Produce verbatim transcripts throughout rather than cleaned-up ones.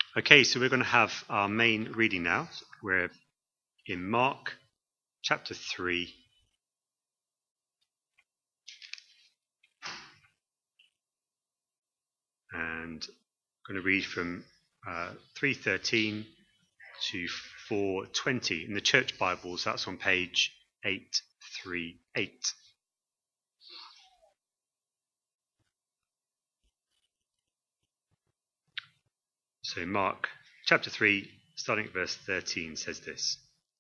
Okay, so we're going to have our main reading now. We're in Mark chapter three. And I'm going to read from uh, three thirteen to four twenty. In the church Bibles, that's on page eight thirty-eight. So Mark chapter three, starting at verse thirteen, says this.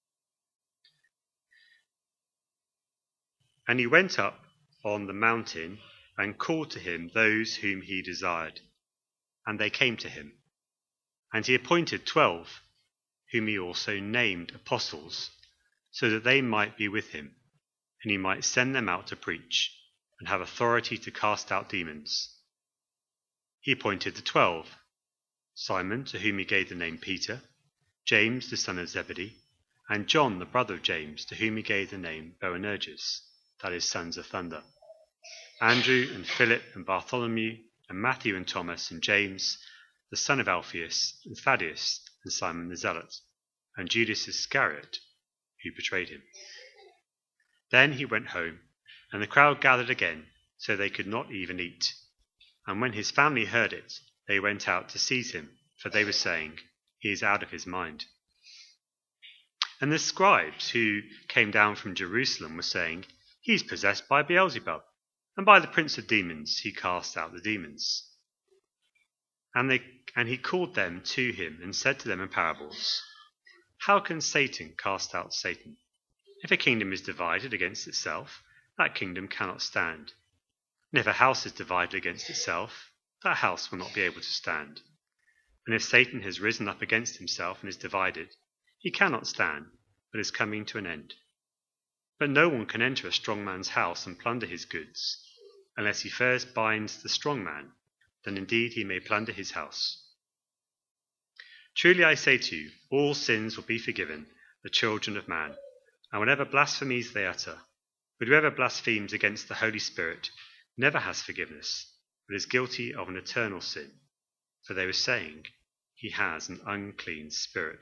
And he went up on the mountain and called to him those whom he desired, and they came to him. And he appointed twelve, whom he also named apostles, so that they might be with him, and he might send them out to preach, and have authority to cast out demons. He appointed the twelve, Simon, to whom he gave the name Peter, James the son of Zebedee, and John the brother of James, to whom he gave the name Boanerges, that is, sons of thunder, Andrew and Philip and Bartholomew and Matthew and Thomas and James, the son of Alphaeus, and Thaddeus and Simon the Zealot, and Judas Iscariot, who betrayed him. Then he went home, and the crowd gathered again, so they could not even eat. And when his family heard it, they went out to seize him, for they were saying, He is out of his mind. And the scribes who came down from Jerusalem were saying, He is possessed by Beelzebub, and by the prince of demons he cast out the demons. And, they, and he called them to him and said to them in parables, How can Satan cast out Satan? If a kingdom is divided against itself, that kingdom cannot stand. And if a house is divided against itself, that house will not be able to stand. And if Satan has risen up against himself and is divided, he cannot stand, but is coming to an end. But no one can enter a strong man's house and plunder his goods, unless he first binds the strong man, then indeed he may plunder his house. Truly I say to you, all sins will be forgiven the children of man, and whatever blasphemies they utter. But whoever blasphemes against the Holy Spirit never has forgiveness, but is guilty of an eternal sin, for they were saying, He has an unclean spirit.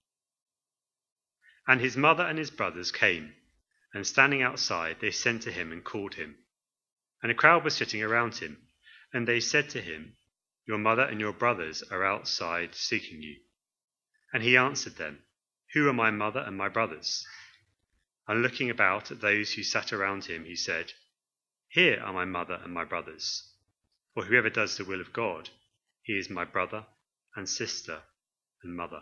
And his mother and his brothers came, and standing outside they sent to him and called him. And a crowd was sitting around him, and they said to him, Your mother and your brothers are outside seeking you. And he answered them, Who are my mother and my brothers? And looking about at those who sat around him, he said, Here are my mother and my brothers. For whoever does the will of God, he is my brother and sister and mother.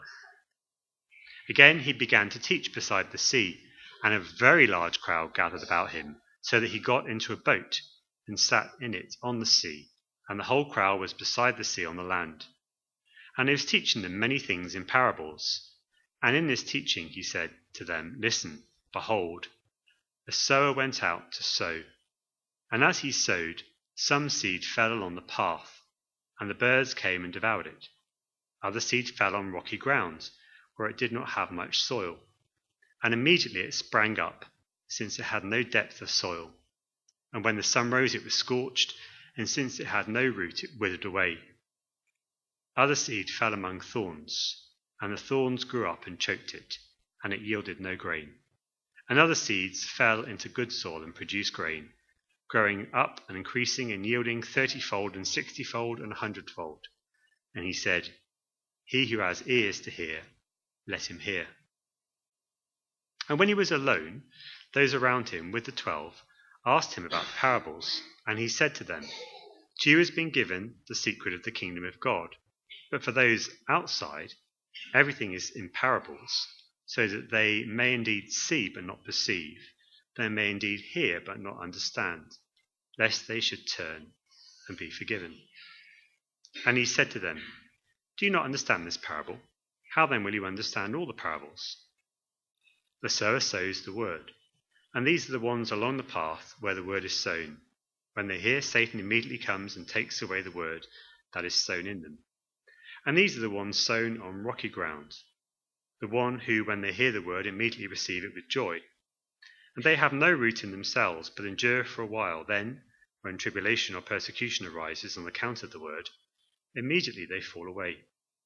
Again he began to teach beside the sea, and a very large crowd gathered about him, so that he got into a boat and sat in it on the sea, and the whole crowd was beside the sea on the land. And he was teaching them many things in parables. And in this teaching he said to them, Listen, behold, a sower went out to sow. And as he sowed, some seed fell along the path, and the birds came and devoured it. Other seed fell on rocky ground, where it did not have much soil. And immediately it sprang up, since it had no depth of soil. And when the sun rose, it was scorched, and since it had no root, it withered away. Other seed fell among thorns, and the thorns grew up and choked it, and it yielded no grain. And other seeds fell into good soil and produced grain, growing up and increasing and yielding thirtyfold and sixtyfold and a hundredfold. And he said, He who has ears to hear, let him hear. And when he was alone, those around him with the twelve asked him about parables, and he said to them, To you has been given the secret of the kingdom of God, but for those outside, everything is in parables, so that they may indeed see but not perceive, they may indeed hear but not understand, lest they should turn and be forgiven. And he said to them, Do you not understand this parable? How then will you understand all the parables? The sower sows the word, and these are the ones along the path where the word is sown. When they hear, Satan immediately comes and takes away the word that is sown in them. And these are the ones sown on rocky ground, the one who, when they hear the word, immediately receive it with joy. And they have no root in themselves, but endure for a while. Then, when tribulation or persecution arises on account of the word, immediately they fall away.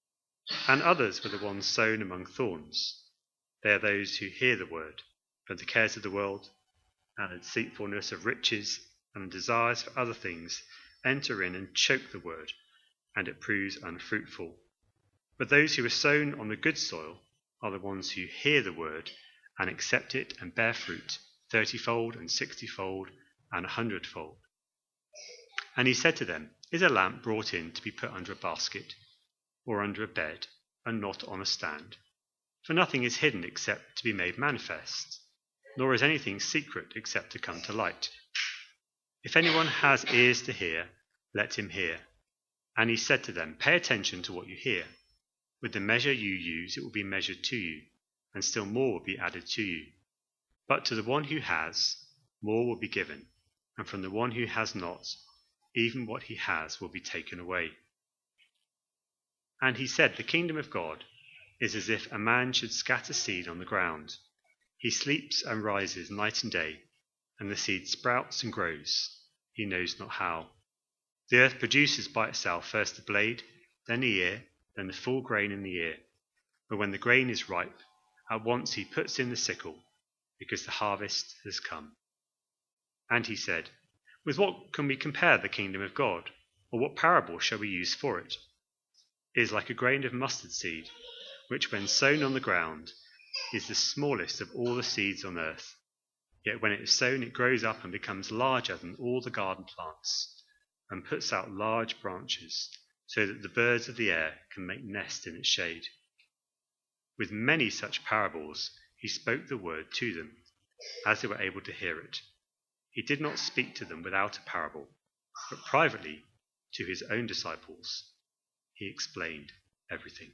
And others were the ones sown among thorns. They are those who hear the word, but the cares of the world, and the deceitfulness of riches, and the desires for other things enter in and choke the word, and it proves unfruitful. But those who are sown on the good soil are the ones who hear the word and accept it and bear fruit, thirtyfold and sixtyfold and a hundredfold. And he said to them, Is a lamp brought in to be put under a basket, or under a bed, and not on a stand? For nothing is hidden except to be made manifest, nor is anything secret except to come to light. If anyone has ears to hear, let him hear. And he said to them, Pay attention to what you hear. With the measure you use, it will be measured to you, and still more will be added to you. But to the one who has, more will be given, and from the one who has not, even what he has will be taken away. And he said, The kingdom of God is as if a man should scatter seed on the ground. He sleeps and rises night and day, and the seed sprouts and grows, he knows not how. The earth produces by itself first the blade, then the ear, then the full grain in the ear. But when the grain is ripe, at once he puts in the sickle, because the harvest has come. And he said, With what can we compare the kingdom of God, or what parable shall we use for it? It is like a grain of mustard seed, which when sown on the ground is the smallest of all the seeds on earth. Yet when it is sown, it grows up and becomes larger than all the garden plants, and puts out large branches, so that the birds of the air can make nest in its shade. With many such parables he spoke the word to them, as they were able to hear it. He did not speak to them without a parable, but privately to his own disciples he explained everything.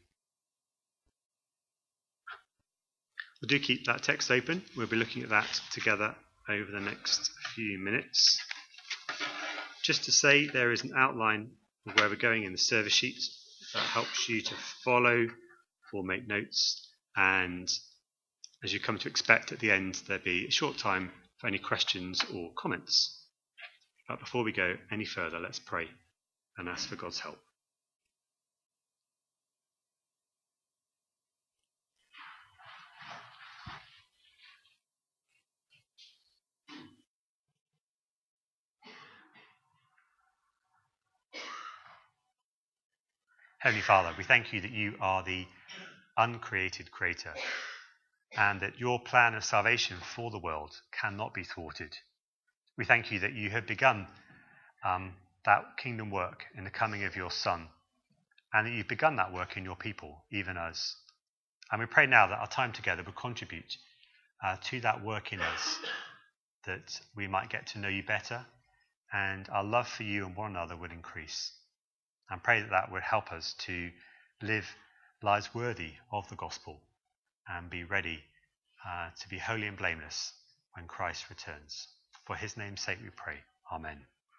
Well, do keep that text open. We'll be looking at that together over the next few minutes. Just to say, there is an outline of where we're going in the service sheet that helps you to follow or make notes, and as you come to expect at the end, there'll be a short time for any questions or comments. But before we go any further, let's pray and ask for God's help. Heavenly Father, we thank you that you are the uncreated creator, and that your plan of salvation for the world cannot be thwarted. We thank you that you have begun um, that kingdom work in the coming of your Son, and that you've begun that work in your people, even us. And we pray now that our time together will contribute uh, to that work in us, that we might get to know you better, and our love for you and one another would increase. And pray that that would help us to live lives worthy of the gospel and be ready uh, to be holy and blameless when Christ returns. For his name's sake we pray. Amen.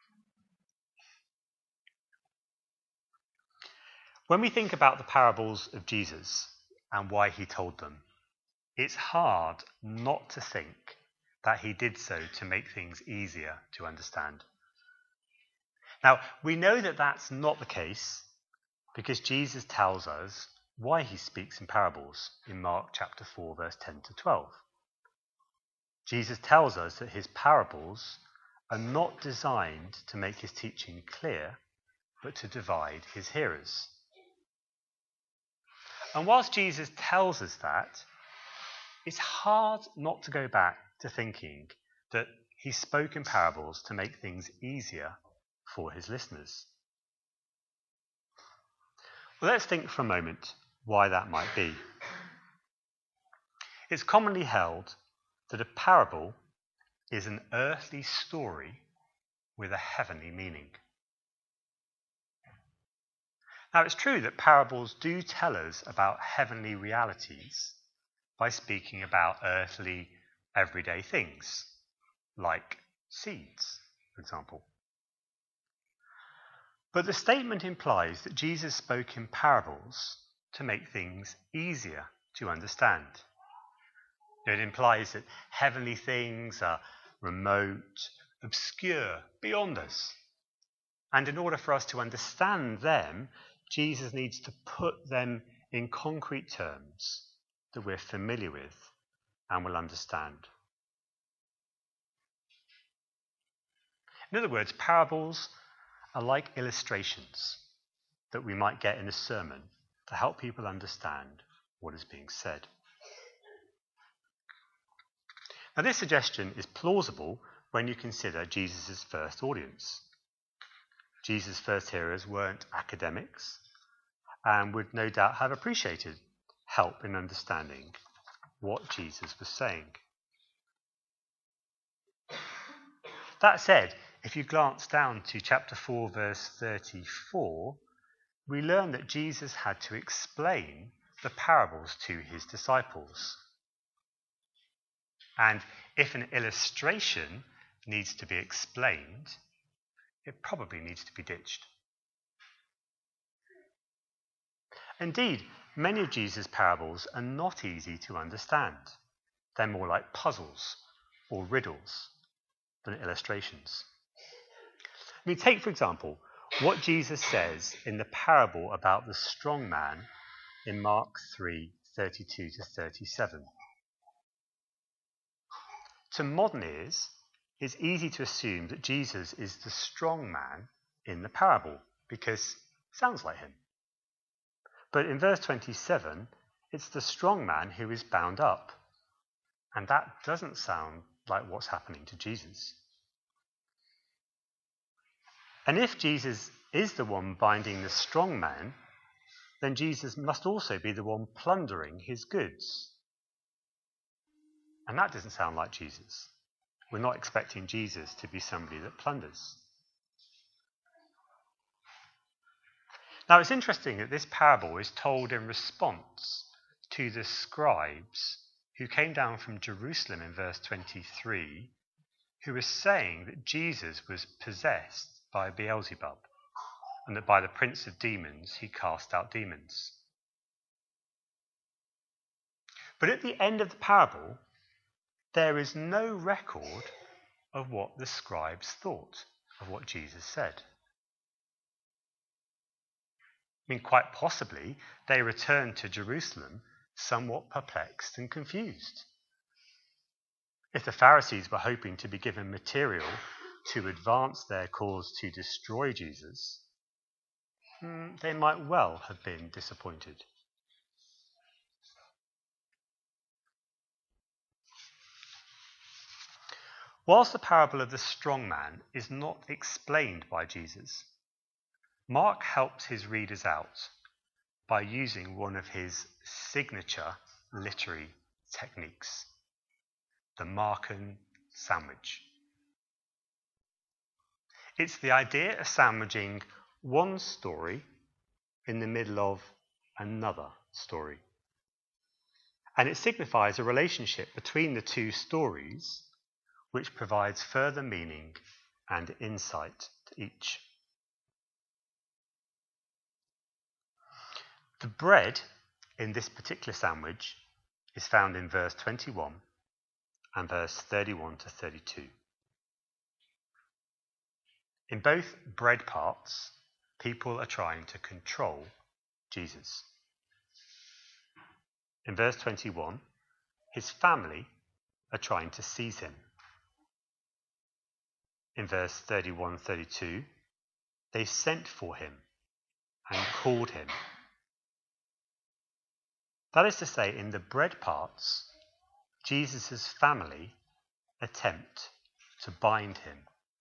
When we think about the parables of Jesus and why he told them, it's hard not to think that he did so to make things easier to understand. Now, we know that that's not the case because Jesus tells us why he speaks in parables in Mark chapter four, verse ten to twelve. Jesus tells us that his parables are not designed to make his teaching clear, but to divide his hearers. And whilst Jesus tells us that, it's hard not to go back to thinking that he spoke in parables to make things easier for his listeners. Well, let's think for a moment why that might be. It's commonly held that a parable is an earthly story with a heavenly meaning. Now, it's true that parables do tell us about heavenly realities by speaking about earthly, everyday things, like seeds, for example. But the statement implies that Jesus spoke in parables to make things easier to understand. It implies that heavenly things are remote, obscure, beyond us. And in order for us to understand them, Jesus needs to put them in concrete terms that we're familiar with and will understand. In other words, parables are like illustrations that we might get in a sermon to help people understand what is being said. Now, this suggestion is plausible when you consider Jesus' first audience. Jesus' first hearers weren't academics and would no doubt have appreciated help in understanding what Jesus was saying. That said, if you glance down to chapter four, verse thirty-four, we learn that Jesus had to explain the parables to his disciples. And if an illustration needs to be explained, it probably needs to be ditched. Indeed, many of Jesus' parables are not easy to understand. They're more like puzzles or riddles than illustrations. I mean, take, for example, what Jesus says in the parable about the strong man in Mark three, thirty-two to thirty-seven. To modern ears, it's easy to assume that Jesus is the strong man in the parable, because it sounds like him. But in verse twenty-seven, it's the strong man who is bound up. And that doesn't sound like what's happening to Jesus. And if Jesus is the one binding the strong man, then Jesus must also be the one plundering his goods. And that doesn't sound like Jesus. We're not expecting Jesus to be somebody that plunders. Now, it's interesting that this parable is told in response to the scribes who came down from Jerusalem in verse twenty-three, who were saying that Jesus was possessed by Beelzebub, and that by the prince of demons he cast out demons. But at the end of the parable, there is no record of what the scribes thought of what Jesus said. I mean, quite possibly, they returned to Jerusalem somewhat perplexed and confused. If the Pharisees were hoping to be given material to advance their cause to destroy Jesus, they might well have been disappointed. Whilst the parable of the strong man is not explained by Jesus, Mark helps his readers out by using one of his signature literary techniques, the Markan sandwich. It's the idea of sandwiching one story in the middle of another story. And it signifies a relationship between the two stories which provides further meaning and insight to each. The bread in this particular sandwich is found in verse twenty-one and verse thirty-one to thirty-two. In both bread parts, people are trying to control Jesus. In verse twenty-one, his family are trying to seize him. In verse thirty-one thirty-two, they sent for him and called him. That is to say, in the bread parts, Jesus' family attempt to bind him.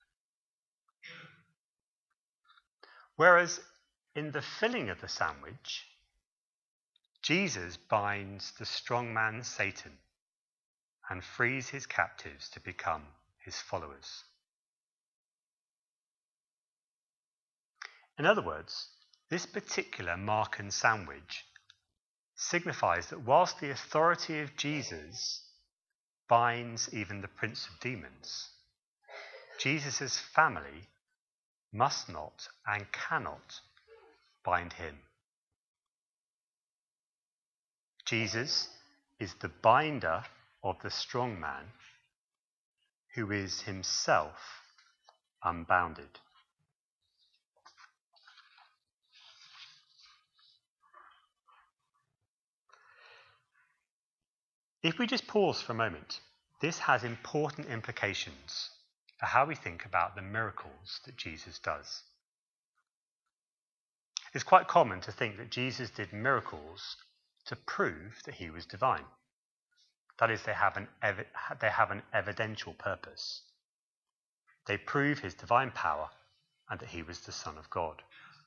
Whereas in the filling of the sandwich, Jesus binds the strong man Satan and frees his captives to become his followers. In other words, this particular Markan sandwich signifies that whilst the authority of Jesus binds even the prince of demons, Jesus' family must not and cannot bind him. Jesus is the binder of the strong man, who is himself unbounded. If we just pause for a moment, this has important implications for how we think about the miracles that Jesus does. It's quite common to think that Jesus did miracles to prove that he was divine. That is, they have an, ev- they have an evidential purpose. They prove his divine power and that he was the Son of God.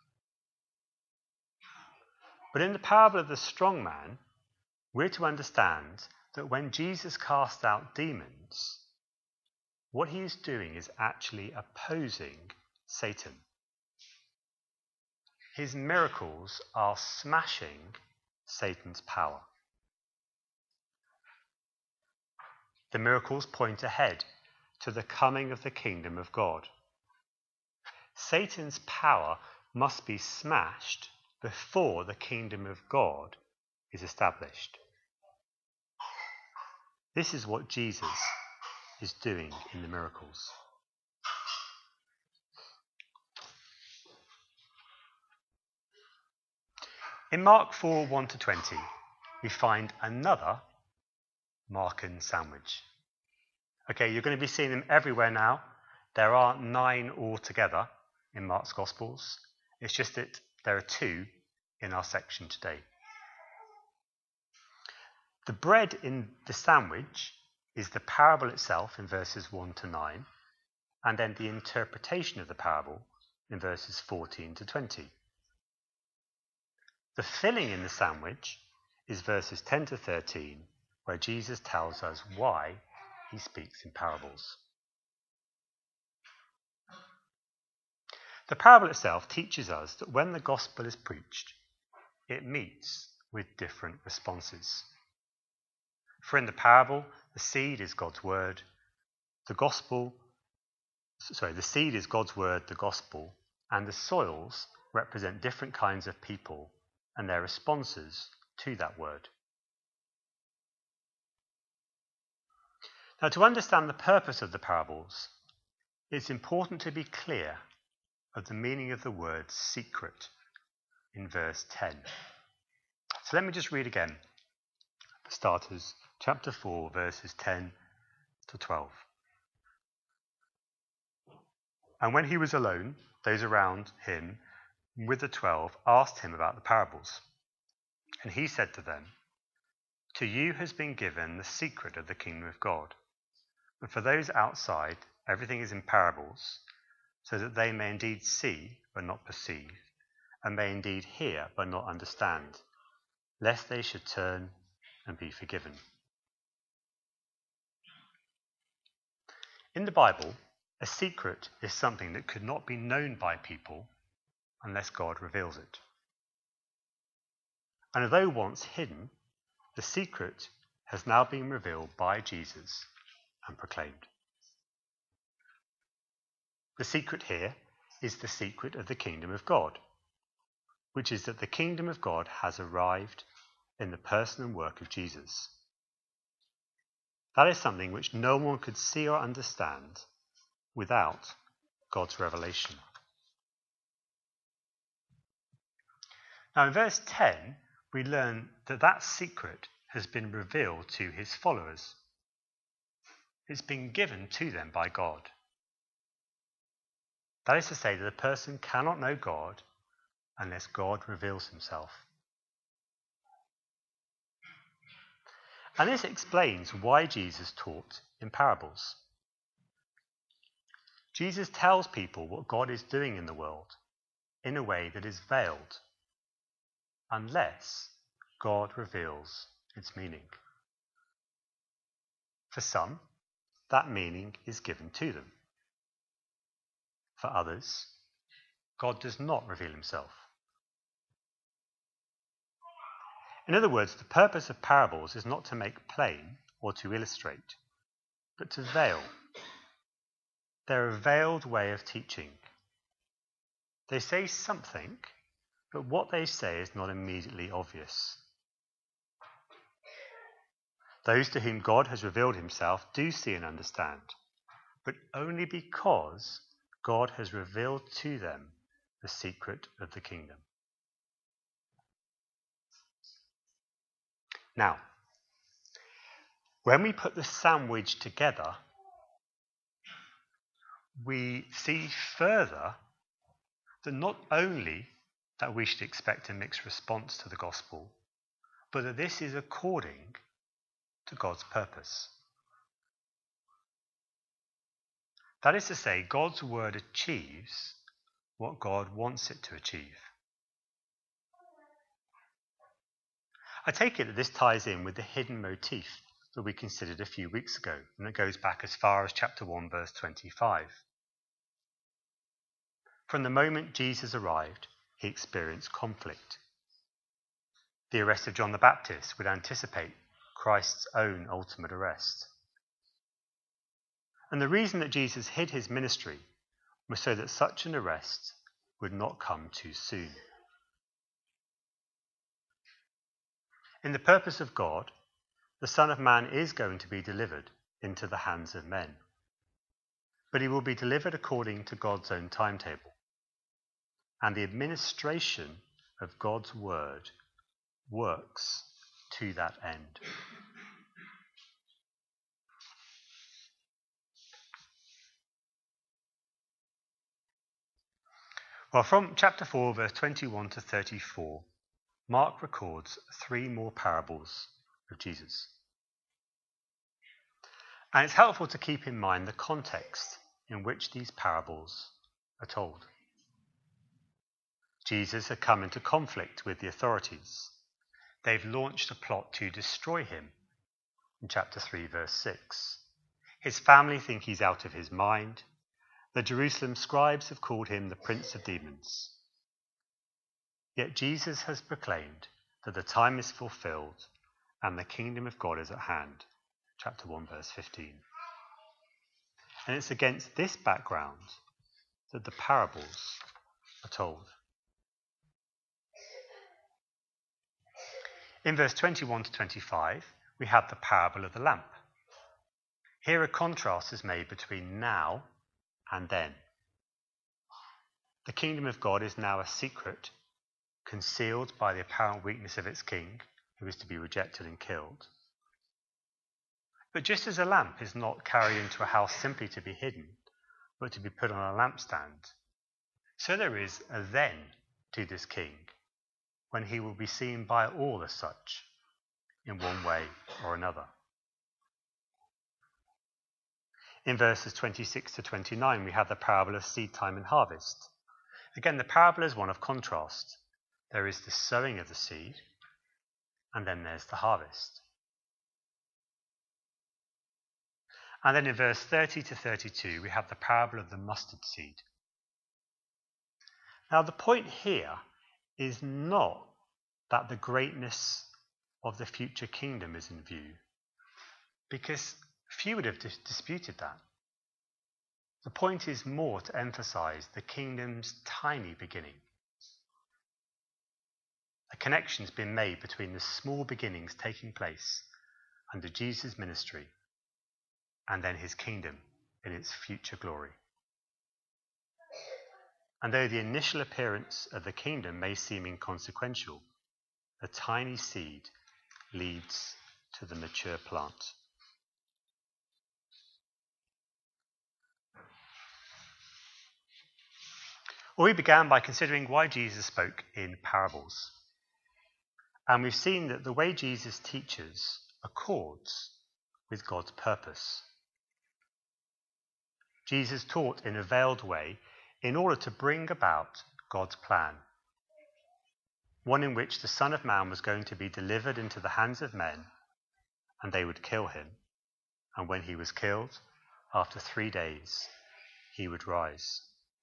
But in the parable of the strong man, we're to understand that when Jesus casts out demons, what he is doing is actually opposing Satan. His miracles are smashing Satan's power. The miracles point ahead to the coming of the kingdom of God. Satan's power must be smashed before the kingdom of God is established. This is what Jesus is doing in the miracles. In Mark four, one to twenty, we find another Markan sandwich. Okay, you're going to be seeing them everywhere now. There are nine altogether in Mark's Gospels. It's just that there are two in our section today. The bread in the sandwich is the parable itself in verses one to nine, and then the interpretation of the parable in verses fourteen to twenty. The filling in the sandwich is verses ten to thirteen, where Jesus tells us why he speaks in parables. The parable itself teaches us that when the gospel is preached, it meets with different responses. For in the parable, the seed is God's word, the gospel, sorry, the seed is God's word, the gospel, and the soils represent different kinds of people and their responses to that word. Now, to understand the purpose of the parables, it's important to be clear of the meaning of the word secret in verse ten. So let me just read again. For starters, chapter four, verses ten to twelve. And when he was alone, those around him with the twelve asked him about the parables. And he said to them, "To you has been given the secret of the kingdom of God. But for those outside, everything is in parables, so that they may indeed see but not perceive, and may indeed hear but not understand, lest they should turn and be forgiven." In the Bible, a secret is something that could not be known by people unless God reveals it. And although once hidden, the secret has now been revealed by Jesus and proclaimed. The secret here is the secret of the kingdom of God, which is that the kingdom of God has arrived in the person and work of Jesus. That is something which no one could see or understand without God's revelation. Now in verse ten, we learn that that secret has been revealed to his followers. It's been given to them by God. That is to say that a person cannot know God unless God reveals himself. And this explains why Jesus taught in parables. Jesus tells people what God is doing in the world in a way that is veiled, unless God reveals its meaning. For some, that meaning is given to them. For others, God does not reveal himself. In other words, the purpose of parables is not to make plain or to illustrate, but to veil. They're a veiled way of teaching. They say something, but what they say is not immediately obvious. Those to whom God has revealed himself do see and understand, but only because God has revealed to them the secret of the kingdom. Now, when we put the sandwich together, we see further that not only that we should expect a mixed response to the gospel, but that this is according to God's purpose. That is to say, God's word achieves what God wants it to achieve. I take it that this ties in with the hidden motif that we considered a few weeks ago, and it goes back as far as chapter one, verse twenty-five. From the moment Jesus arrived, he experienced conflict. The arrest of John the Baptist would anticipate Christ's own ultimate arrest. And the reason that Jesus hid his ministry was so that such an arrest would not come too soon. In the purpose of God, the Son of Man is going to be delivered into the hands of men. But he will be delivered according to God's own timetable. And the administration of God's word works to that end. Well, from chapter four, verse twenty-one to thirty-four, Mark records three more parables of Jesus. And it's helpful to keep in mind the context in which these parables are told. Jesus had come into conflict with the authorities. They've launched a plot to destroy him in chapter three, verse six. His family think he's out of his mind. The Jerusalem scribes have called him the Prince of Demons. Yet Jesus has proclaimed that the time is fulfilled and the kingdom of God is at hand. Chapter one, verse fifteen. And it's against this background that the parables are told. In verse twenty-one to twenty-five, we have the parable of the lamp. Here a contrast is made between now and then. The kingdom of God is now a secret, concealed by the apparent weakness of its king, who is to be rejected and killed. But just as a lamp is not carried into a house simply to be hidden, but to be put on a lampstand, so there is a then to this king, when he will be seen by all as such, in one way or another. In verses twenty-six to twenty-nine, we have the parable of seed time and harvest. Again, the parable is one of contrast. There is the sowing of the seed, and then there's the harvest. And then in verse thirty to thirty-two, we have the parable of the mustard seed. Now, the point here is not that the greatness of the future kingdom is in view, because few would have dis- disputed that. The point is more to emphasize the kingdom's tiny beginning. A connection's been made between the small beginnings taking place under Jesus' ministry and then his kingdom in its future glory. And though the initial appearance of the kingdom may seem inconsequential, the tiny seed leads to the mature plant. Well, we began by considering why Jesus spoke in parables. And we've seen that the way Jesus teaches accords with God's purpose. Jesus taught in a veiled way in order to bring about God's plan, one in which the Son of Man was going to be delivered into the hands of men, and they would kill him, and when he was killed, after three days, he would rise.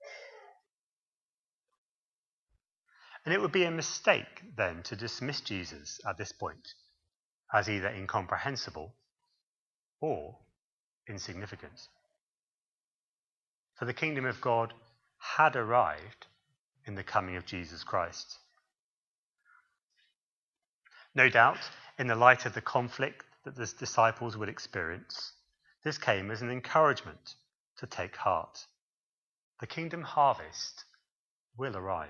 And it would be a mistake then to dismiss Jesus at this point as either incomprehensible or insignificant. For the kingdom of God had arrived in the coming of Jesus Christ. No doubt, in the light of the conflict that the disciples would experience, this came as an encouragement to take heart. The kingdom harvest will arrive.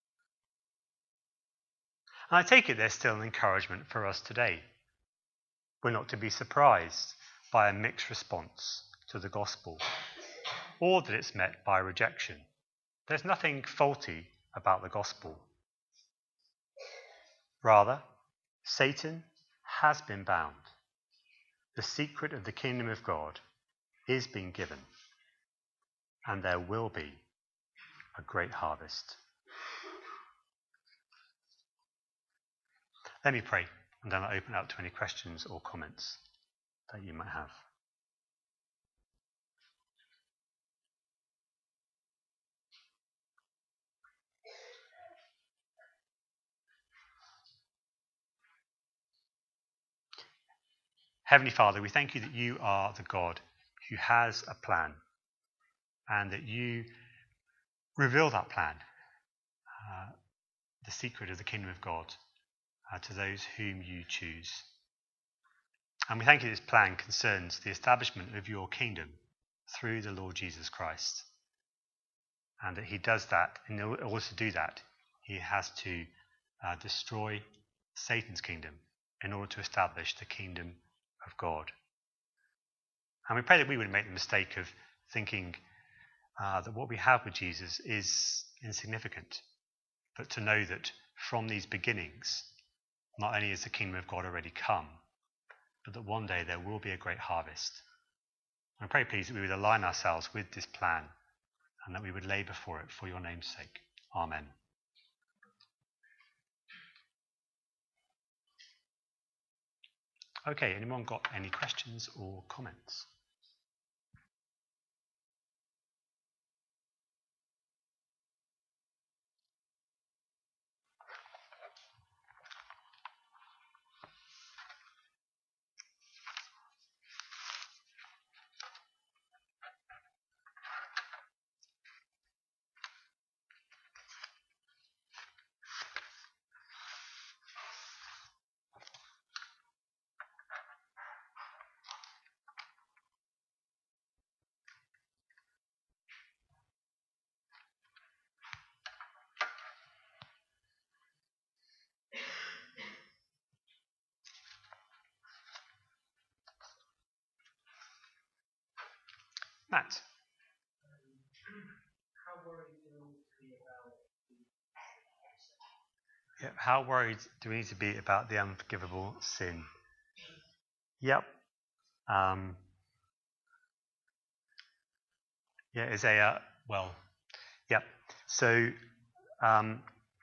And I take it there's still an encouragement for us today. We're not to be surprised by a mixed response to the gospel, or that it's met by rejection. There's nothing faulty about the gospel. Rather, Satan has been bound. The secret of the kingdom of God is being given, and there will be a great harvest. Let me pray, and then I'll open up to any questions or comments that you might have. Heavenly Father, we thank you that you are the God who has a plan, and that you reveal that plan, uh, the secret of the kingdom of God, uh, to those whom you choose. And we thank you that this plan concerns the establishment of your kingdom through the Lord Jesus Christ, and that he does that. In order to do that, he has to uh, destroy Satan's kingdom in order to establish the kingdom of God. And we pray that we wouldn't make the mistake of thinking uh, that what we have with Jesus is insignificant, but to know that from these beginnings, not only is the kingdom of God already come, but that one day there will be a great harvest. I pray, please, that we would align ourselves with this plan, and that we would labour for it for your name's sake. Amen. Okay, anyone got any questions or comments? Matt? Yeah, how worried do we need to be about the unforgivable sin? Yep. Um, yeah, Isaiah, well, yep. So, um,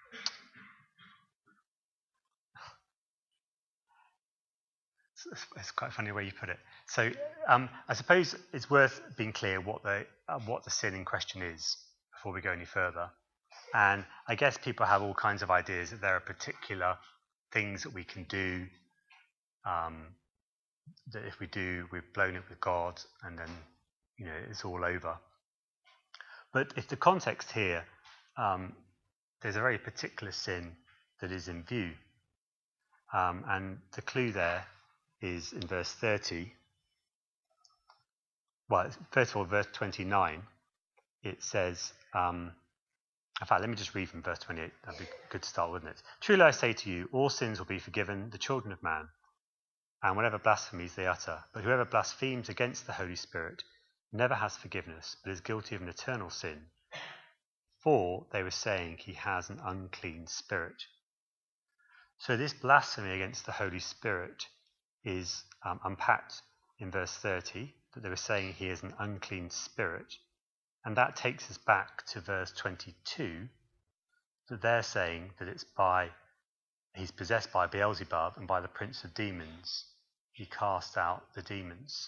it's, it's quite funny the way you put it. So, um, I suppose it's worth being clear what the uh, what the sin in question is before we go any further. And I guess people have all kinds of ideas that there are particular things that we can do, um, that if we do, we've blown it with God, and then, you know, it's all over. But if the context here, um, there's a very particular sin that is in view. Um, and the clue there is in verse thirty. Well, first of all, verse twenty-nine, it says, um, in fact, let me just read from verse twenty-eight. That'd be good to start, wouldn't it? Truly I say to you, all sins will be forgiven the children of man, and whatever blasphemies they utter. But whoever blasphemes against the Holy Spirit never has forgiveness, but is guilty of an eternal sin. For they were saying he has an unclean spirit. So this blasphemy against the Holy Spirit is um, unpacked in verse thirty, that they were saying he is an unclean spirit. And that takes us back to verse twenty-two, that they're saying that it's by, he's possessed by Beelzebub, and by the prince of demons, he cast out the demons.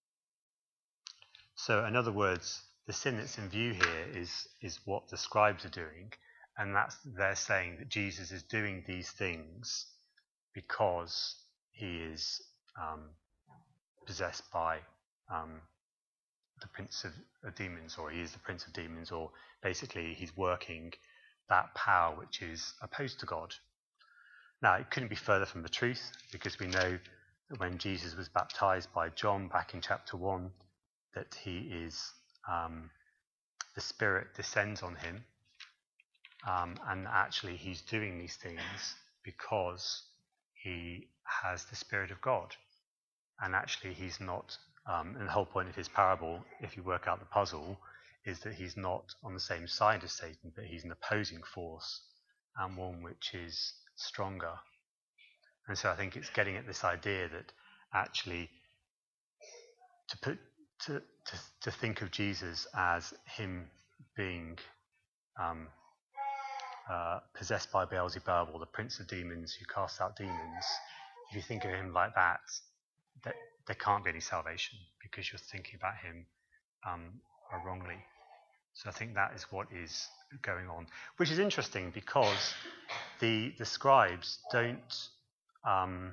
So in other words, the sin that's in view here is, is what the scribes are doing, and that's, they're saying that Jesus is doing these things because he is um, possessed by um, the prince of, of demons, or he is the prince of demons, or basically he's working that power which is opposed to God. Now, it couldn't be further from the truth, because we know that when Jesus was baptized by John back in chapter one, that he is, um, the Spirit descends on him, um, and actually he's doing these things because he has the Spirit of God. and actually he's not, um, and the whole point of his parable, if you work out the puzzle, is that he's not on the same side as Satan, but he's an opposing force, and one which is stronger. And so I think it's getting at this idea that actually to put to to, to think of Jesus as him being um, uh, possessed by Beelzebub, or the prince of demons who casts out demons. If you think of him like that, that there can't be any salvation, because you're thinking about him um, wrongly. So I think that is what is going on, which is interesting because the the scribes don't um,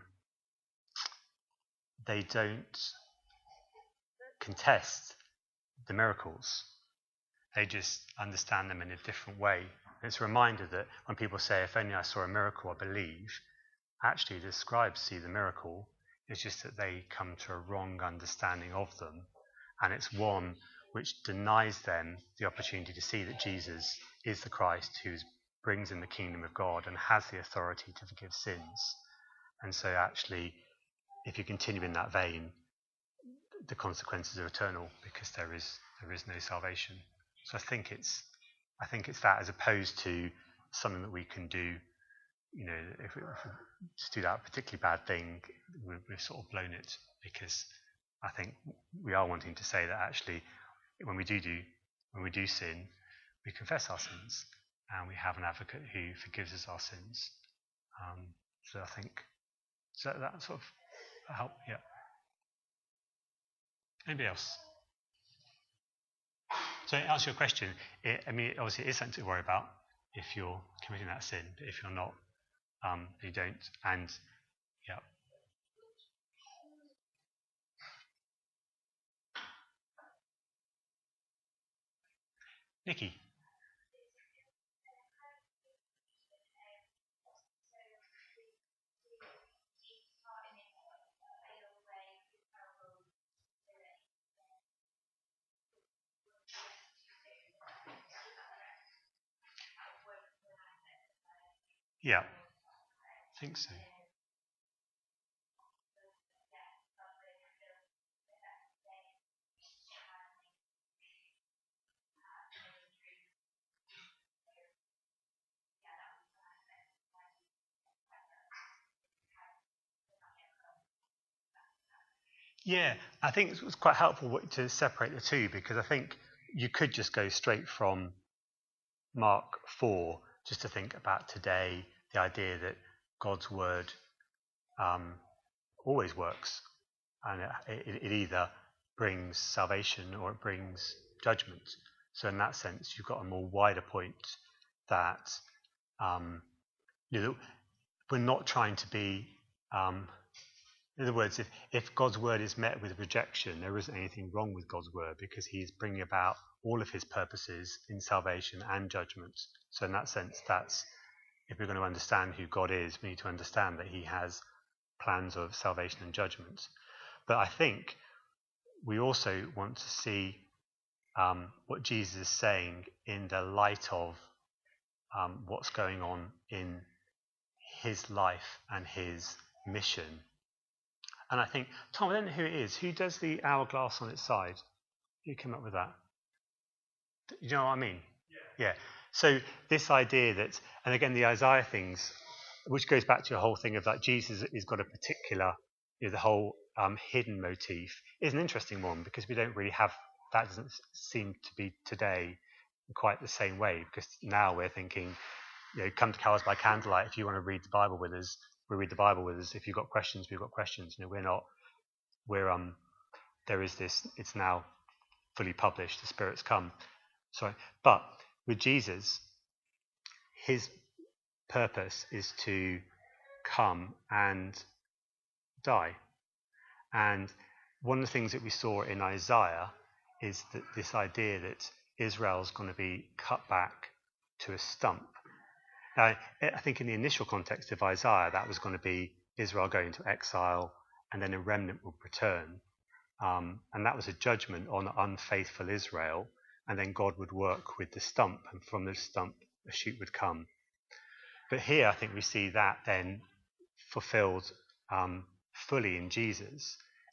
they don't contest the miracles. They just understand them in a different way. It's a reminder that when people say, "If only I saw a miracle, I believe," actually the scribes see the miracle. It's just that they come to a wrong understanding of them, and it's one which denies them the opportunity to see that Jesus is the Christ who brings in the kingdom of God and has the authority to forgive sins. And so actually, if you continue in that vein, the consequences are eternal, because there is there is no salvation. So I think it's I think it's that, as opposed to something that we can do. You know, if we, if we just do that particularly bad thing, we've, we've sort of blown it, because I think we are wanting to say that actually, when we do do when we do sin, we confess our sins, and we have an advocate who forgives us our sins. Um, so I think does that, that sort of help? Yeah. Anybody else? So to answer your question, it, I mean, obviously it is something to worry about if you're committing that sin, but if you're not, um, you don't. And yeah. Nikki. Yeah, I think so. Yeah, I think it was quite helpful to separate the two, because I think you could just go straight from Mark four just to think about today, the idea that God's word um, always works, and it, it, it either brings salvation or it brings judgment. So in that sense, you've got a more wider point that um, you know, we're not trying to be um, in other words, if, if God's word is met with rejection, there isn't anything wrong with God's word, because he's bringing about all of his purposes in salvation and judgment. So in that sense, that's, if we're going to understand who God is, we need to understand that he has plans of salvation and judgment. But I think we also want to see um, what Jesus is saying in the light of um, what's going on in his life and his mission. And I think, Tom, I don't know who it is. Who does the hourglass on its side? Who came up with that? You know what I mean? Yeah. yeah. So this idea that, and again, the Isaiah things, which goes back to your whole thing of that Jesus has got a particular, you know, the whole um, hidden motif, is an interesting one, because we don't really have, that doesn't seem to be today in quite the same way, because now we're thinking, you know, come to Cows by Candlelight if you want to read the Bible with us. We read the Bible with us. If you've got questions, we've got questions. You know, we're not, we're, um, there is this, it's now fully published, the Spirit's come. Sorry. But with Jesus, his purpose is to come and die. And one of the things that we saw in Isaiah is that this idea that Israel's going to be cut back to a stump. Now, I think in the initial context of Isaiah, that was going to be Israel going into exile, and then a remnant would return. Um, and that was a judgment on unfaithful Israel, and then God would work with the stump, and from the stump a shoot would come. But here I think we see that then fulfilled um, fully in Jesus,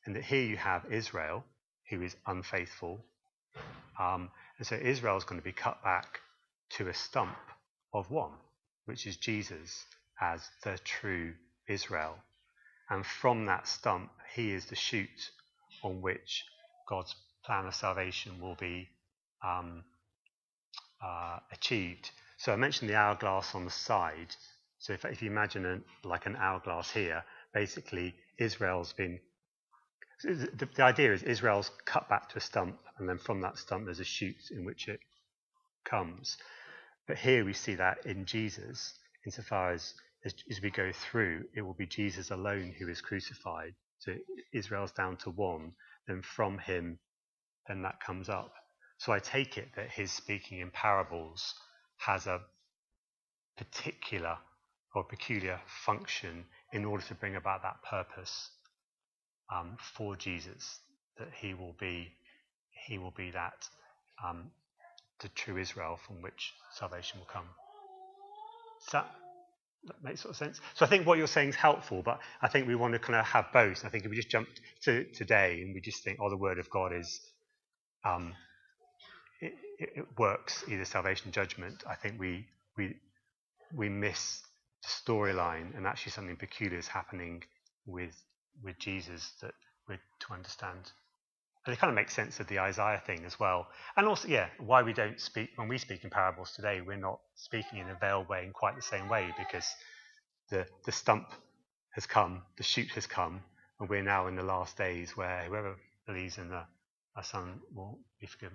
in that here you have Israel, who is unfaithful. Um, and so Israel is going to be cut back to a stump of one, which is Jesus as the true Israel. And from that stump, he is the shoot on which God's plan of salvation will be um, uh, achieved. So I mentioned the hourglass on the side. So if, if you imagine a, like an hourglass here, basically Israel's been, the, the idea is Israel's cut back to a stump, and then from that stump there's a shoot in which it comes. But here we see that in Jesus, insofar as, as as we go through, it will be Jesus alone who is crucified. So Israel's down to one, then from him, then that comes up. So I take it that his speaking in parables has a particular or peculiar function in order to bring about that purpose um, for Jesus, that he will be he will be that um, the true Israel from which salvation will come. Does that, that make sort of sense? So I think what you're saying is helpful, but I think we want to kind of have both. I think if we just jump to today and we just think, oh, the Word of God is, um, it, it works either salvation, judgment. I think we we we miss the storyline, and actually something peculiar is happening with with Jesus that we're to understand. And it kind of makes sense of the Isaiah thing as well. And also, yeah, why we don't speak, when we speak in parables today, we're not speaking in a veiled way in quite the same way, because the, the stump has come, the shoot has come, and we're now in the last days where whoever believes in the, the Son will be forgiven.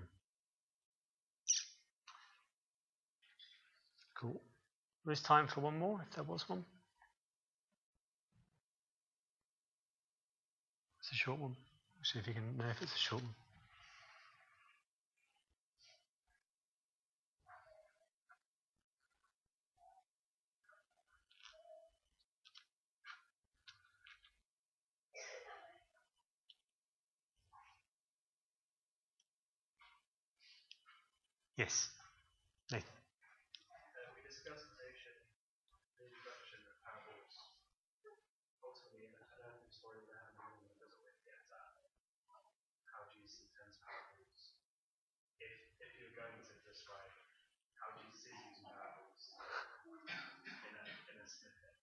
Cool. There's time for one more, if there was one. It's a short one. See if you can know if it's a short one. Yes, Nathan. Uh, we discussed notion, the introduction of parables. Ultimately, I don't think the story of the hand doesn't really get at how Jesus intends parables. If if you're going to describe how Jesus is using parables in a in a snippet.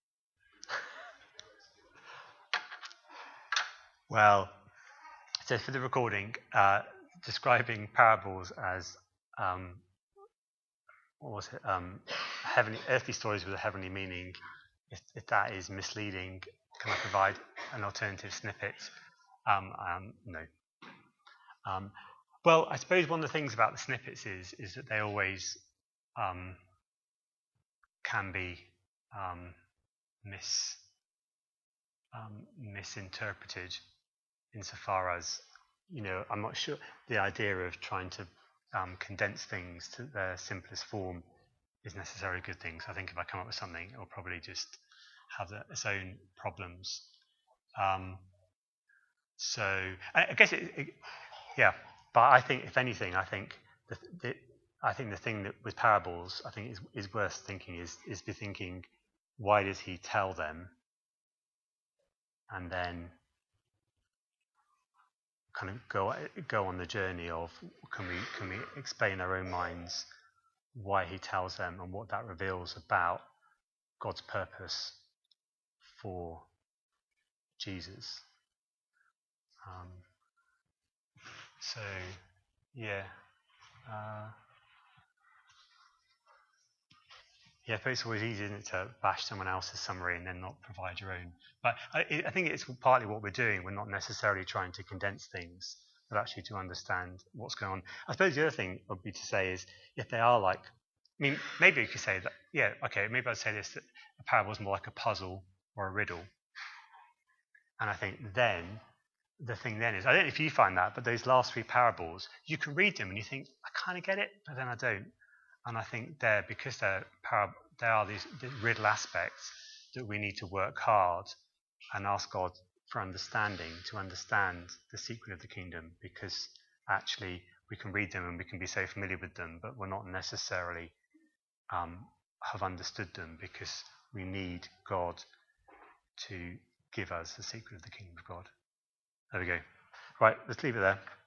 Well, so for the recording, uh, describing parables as um, what was it? Um, heavenly, earthly stories with a heavenly meaning. If, if that is misleading, can I provide an alternative snippet? Um, um, no. Um, well, I suppose one of the things about the snippets is is that they always um, can be um, mis um, misinterpreted, insofar as, you know, I'm not sure the idea of trying to um, condense things to their simplest form is necessarily a good thing. So I think if I come up with something, it will probably just have the, its own problems. Um, so I, I guess it, it, yeah. But I think, if anything, I think the, the I think the thing that with parables, I think is is worth thinking is is be thinking, why does he tell them, and then kind of go go on the journey of can we can we explain in our own minds why he tells them and what that reveals about God's purpose for Jesus. Um, so yeah, uh, yeah. But it's always easy, isn't it, to bash someone else's summary and then not provide your own. But I, I think it's partly what we're doing. We're not necessarily trying to condense things, but actually to understand what's going on. I suppose the other thing would be to say is, if they are like, I mean, maybe you could say that, yeah, okay, maybe I'd say this, that a parable is more like a puzzle or a riddle. And I think then, the thing then is, I don't know if you find that, but those last three parables, you can read them and you think, I kind of get it, but then I don't. And I think they're, because they're parab- there are these, these riddle aspects that we need to work hard and ask God for understanding, to understand the secret of the kingdom, because actually we can read them and we can be so familiar with them, but we're not necessarily um, have understood them, because we need God to give us the secret of the kingdom of God. There we go. Right, let's leave it there.